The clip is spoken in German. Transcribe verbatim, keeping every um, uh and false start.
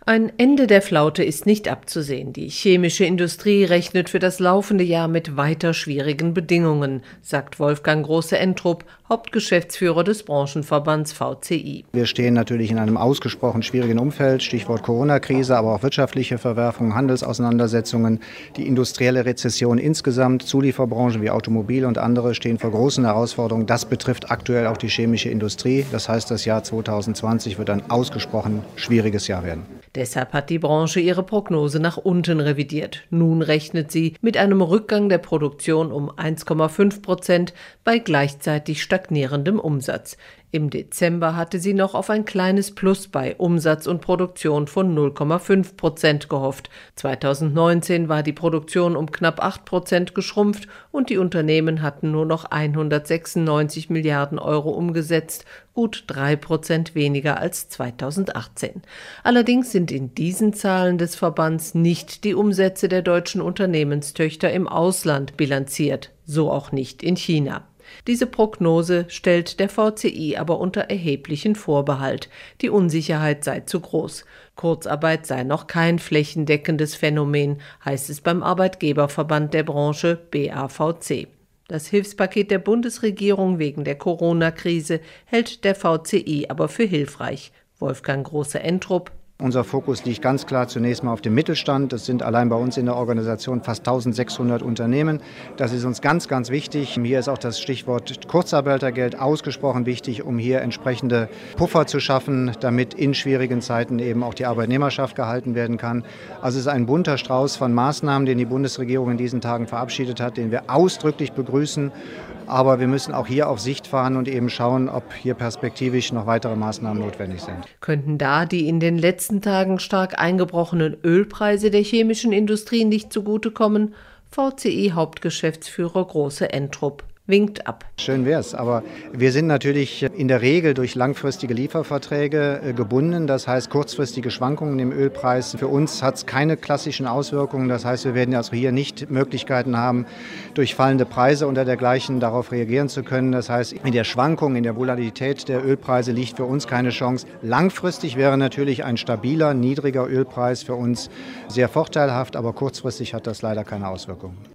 Ein Ende der Flaute ist nicht abzusehen. Die chemische Industrie rechnet für das laufende Jahr mit weiter schwierigen Bedingungen, sagt Wolfgang Große-Entrup, Hauptgeschäftsführer des Branchenverbands V C I. Wir stehen natürlich in einem ausgesprochen schwierigen Umfeld, Stichwort Corona-Krise, aber auch wirtschaftliche Verwerfungen, Handelsauseinandersetzungen. Die industrielle Rezession insgesamt, Zulieferbranchen wie Automobil und andere stehen vor großen Herausforderungen. Das betrifft aktuell auch die chemische Industrie. Das heißt, das Jahr zweitausendzwanzig wird ein ausgesprochen schwieriges Jahr werden. Deshalb hat die Branche ihre Prognose nach unten revidiert. Nun rechnet sie mit einem Rückgang der Produktion um eins Komma fünf Prozent bei gleichzeitig stagnierendem Umsatz. Im Dezember hatte sie noch auf ein kleines Plus bei Umsatz und Produktion von null Komma fünf Prozent gehofft. zweitausendneunzehn war die Produktion um knapp acht Prozent geschrumpft und die Unternehmen hatten nur noch hundertsechsundneunzig Milliarden Euro umgesetzt, gut drei Prozent weniger als zweitausendachtzehn. Allerdings sind in diesen Zahlen des Verbands nicht die Umsätze der deutschen Unternehmenstöchter im Ausland bilanziert, so auch nicht in China. Diese Prognose stellt der V C I aber unter erheblichen Vorbehalt. Die Unsicherheit sei zu groß. Kurzarbeit sei noch kein flächendeckendes Phänomen, heißt es beim Arbeitgeberverband der Branche B A V C. Das Hilfspaket der Bundesregierung wegen der Corona-Krise hält der V C I aber für hilfreich. Wolfgang Große-Entrup: Unser Fokus liegt ganz klar zunächst mal auf dem Mittelstand. Das sind allein bei uns in der Organisation fast eintausendsechshundert Unternehmen. Das ist uns ganz, ganz wichtig. Hier ist auch das Stichwort Kurzarbeitergeld ausgesprochen wichtig, um hier entsprechende Puffer zu schaffen, damit in schwierigen Zeiten eben auch die Arbeitnehmerschaft gehalten werden kann. Also es ist ein bunter Strauß von Maßnahmen, den die Bundesregierung in diesen Tagen verabschiedet hat, den wir ausdrücklich begrüßen. Aber wir müssen auch hier auf Sicht fahren und eben schauen, ob hier perspektivisch noch weitere Maßnahmen notwendig sind. Könnten da die in den letzten Tagen stark eingebrochenen Ölpreise der chemischen Industrie nicht zugutekommen? V C I-Hauptgeschäftsführer Große-Entrup winkt ab. Schön wär's, aber wir sind natürlich in der Regel durch langfristige Lieferverträge gebunden. Das heißt, kurzfristige Schwankungen im Ölpreis. Für uns hat es keine klassischen Auswirkungen. Das heißt, wir werden also hier nicht Möglichkeiten haben, durch fallende Preise oder dergleichen darauf reagieren zu können. Das heißt, in der Schwankung, in der Volatilität der Ölpreise liegt für uns keine Chance. Langfristig wäre natürlich ein stabiler, niedriger Ölpreis für uns sehr vorteilhaft, aber kurzfristig hat das leider keine Auswirkungen.